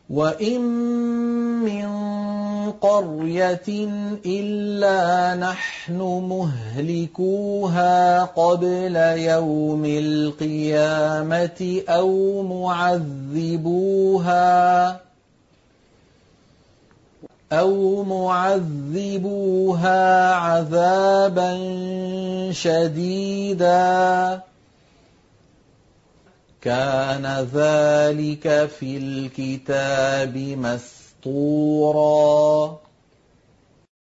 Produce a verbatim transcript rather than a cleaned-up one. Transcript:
وَإِن مِّن قَرْيَةٍ إِلَّا نَحْنُ مُهْلِكُوهَا قَبْلَ يَوْمِ الْقِيَامَةِ أَوْ مُعَذِّبُوهَا أَوْ مُعَذِّبُوهَا عَذَابًا شَدِيدًا ۚ كَانَ ذَٰلِكَ فِي الْكِتَابِ مَسْطُورًا